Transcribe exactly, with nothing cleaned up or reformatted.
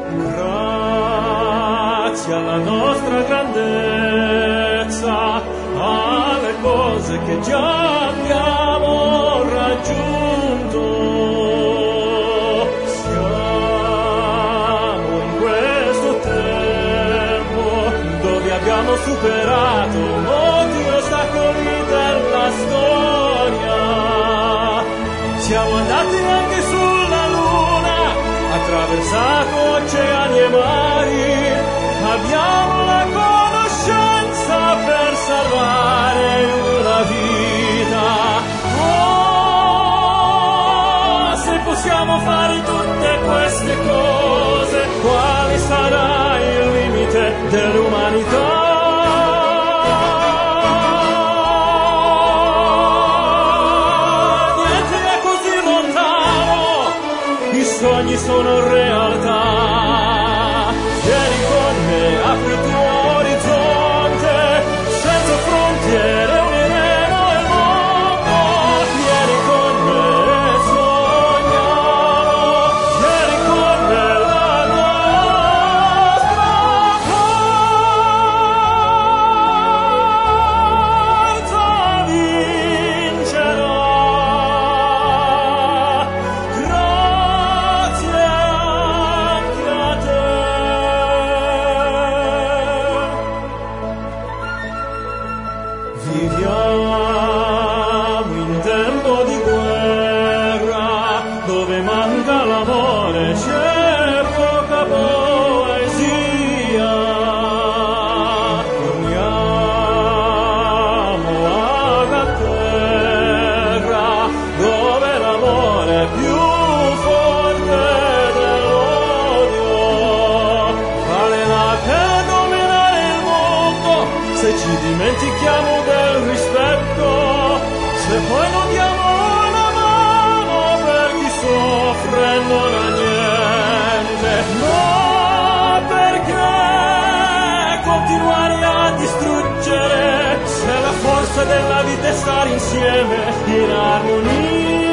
Grazie alla nostra grandezza, alle cose che già abbiamo raggiunto, siamo in questo tempo dove abbiamo superato molti ostacoli della storia. Siamo andati anche sulla Luna, attraversato oceani e mari, abbiamo la conoscenza per salvare una vita. Oh, se possiamo fare tutte queste cose, quale sarà il limite dell'umanità? I sogni sono realtà. Vieni con me, apri il tuo orizzonte, senza frontiere uniremo il mondo. Vieni con me, sogniamo, vieni con me, la nostra forza vincerà. Viviamo in tempo di guerra, dove manca l'amore, c'è poca poesia. Torniamo alla terra, dove l'amore è più forte dell'odio. Vale la pena dominare il mondo se ci dimentichiamo del rispetto, se poi non diamo una mano per chi soffre e non ha niente. No, perché continuare a distruggere, se la forza della vita è stare insieme in armonia.